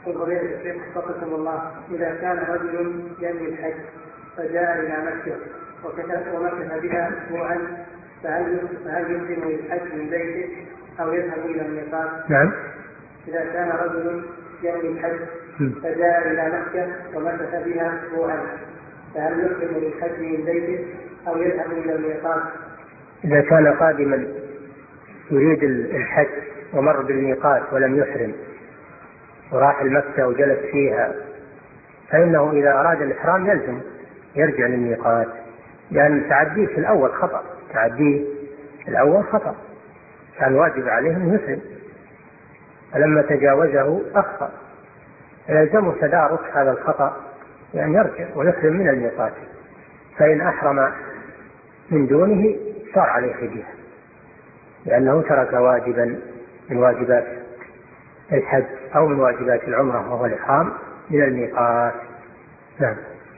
فضيلة الشيخ وفقكم الله، إذا كان رجل ينوي الحج فجاء إلى مكة ومكث بها أسبوعا فهل يحرم للحج من بيته أو يذهب إلى الميقات؟ نعم. إذا كان رجل ينوي الحج فجاء إلى مكة ومكث بها أسبوعا فهل يحرم للحج من بيته أو يذهب إلى الميقات؟ إذا كان قادما يريد الحج ومر بالميقات ولم يحرم وراح المكة وجلس فيها فإنه إذا أراد الإحرام يلزم يرجع للميقات، لأن تعديه في الأول خطأ، كان واجب عليه أن يحرم فلما تجاوزه أخطأ، فيلزمه تدارك هذا الخطأ لأن يرجع ويحرم من الميقات. فإن أحرم من دونه صار عليه فدية لأنه ترك واجبا من واجبات الحج أو من واجبات العمرة وهو الإحرام من الميقات. نعم.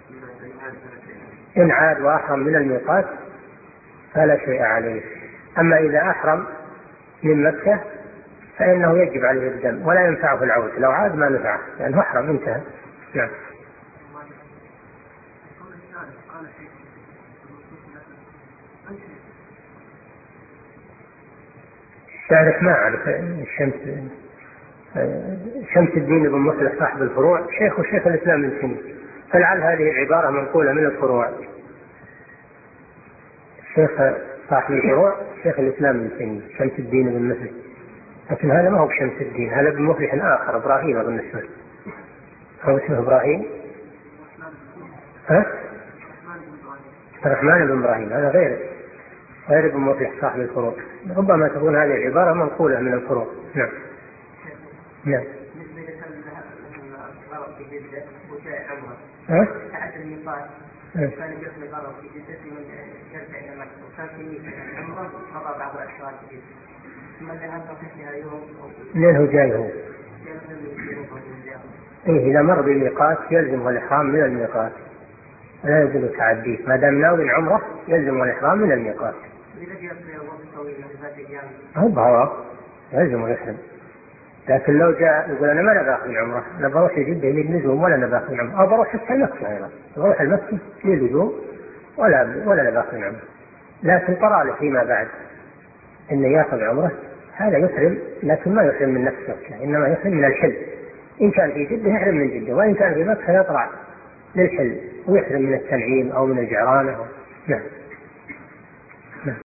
إن عاد وأحرم من الميقات فلا شيء عليه. أما إذا أحرم من مكة فإنه يجب عليه الدم ولا ينفعه العود، لو عاد ما نفعه لأنه أحرم انتهى. نعم. تعرف ما أعرف شمس الدين بن مصلح صاحب الفروع شيخ الإسلام ابن تيمية، فلعل هذه العبارة منقولة من الفروع. الشيخ صاحب الفروع شيخ الإسلام ابن تيمية شمس الدين بن مصلح، لكن هذا ما هو شمس الدين، هذا ابن مصلح آخر إبراهيم أظن اسمه، هو اسمه إبراهيم الرحمن بن إبراهيم، هذا غير ابن مصلح صاحب الفروع. ربما تكون هذه العبارة منقولة من الفروع. نعم. نعم. تعد الميقات كان يقصد الغرض في جدة من يرجع إلى مكة وكان في العمرة مضى بعض الأشهر في جدة ثم ذهب فيها يوم. منين هو جاي هو؟ إيه إذا مر بالميقات يلزم الإحرام من الميقات لا يجوز تعديه، ما دام ناوي عمرة يلزم الإحرام من الميقات. إذا جاء وقت طويل ذات أيام هو يلزم الإحرام. لكن لو جاء يقول أنا ما نباخذ العمرة، أنا بروح جدة للنزوم ولا نباخذ العمرة، أو بروح حتى المكة أيضا بروح المكة للنزوم ولا نباخذ العمرة، لكن قرأ له فيما بعد إنه يأخذ عمرة هذا يحرم، لكن ما يحرم من نفس مكة إنما يحرم من الحل. إن كان في جدة يحرم من جدة، وإن كان في مكة يطلع للحل ويحرم من التنعيم أو من الجعرانة. نعم.